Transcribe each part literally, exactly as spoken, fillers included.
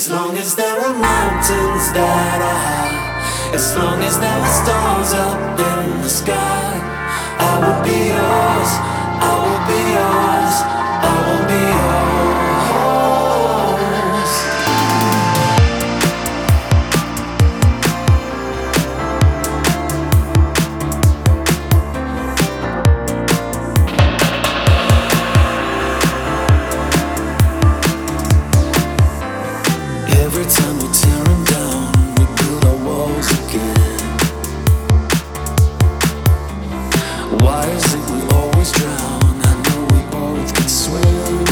As long as there are mountains that are high, as long as there are stars up in the sky, I will be yours, I will be yours, I will be yours. Every time we tear them down, we build our walls again. Why is it we always drown? I know we both can swim.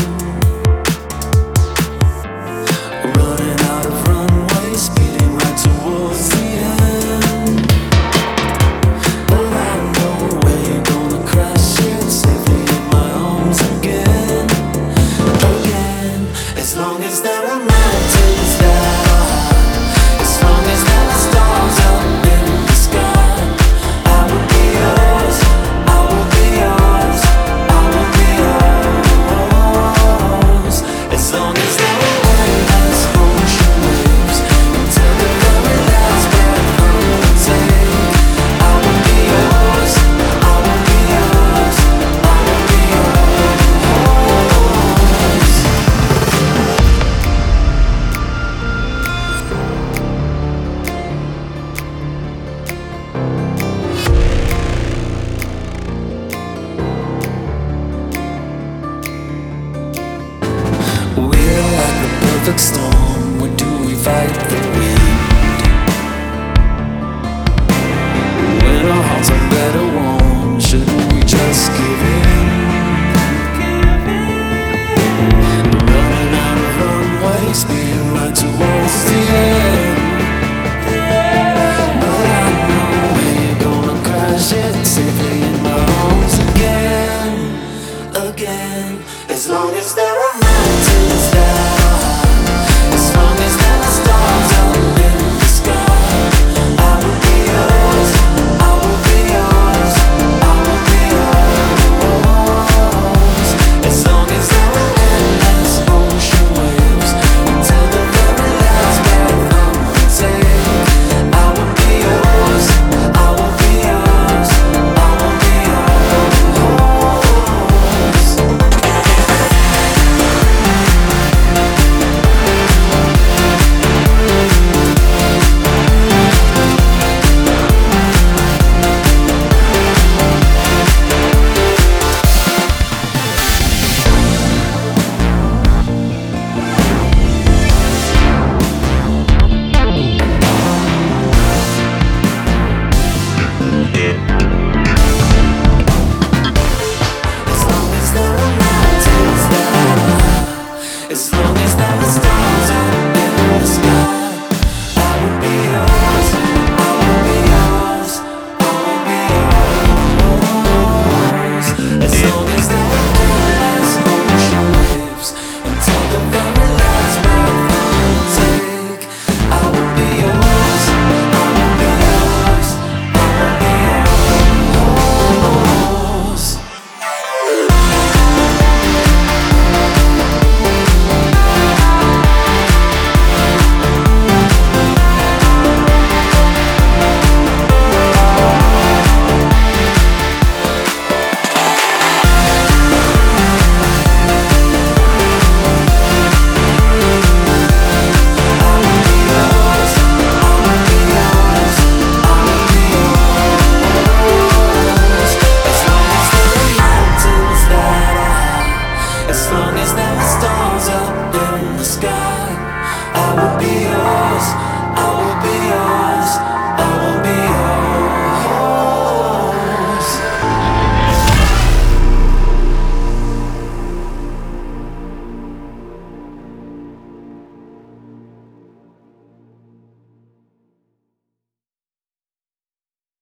Running out of runway, speeding right towards the end. But I know we're gonna crash it safely in my arms again. Again, as long as there are mountains that are high, as long as there are stars up in the sky, I will be yours, I will be yours, I will be yours. As long as there are endless ocean waves, until the very last breath I will take, I will be yours, I will be yours, I will be yours. We're like the perfect storm. Where do we fight the wind? When our hearts are better warm, shouldn't we just give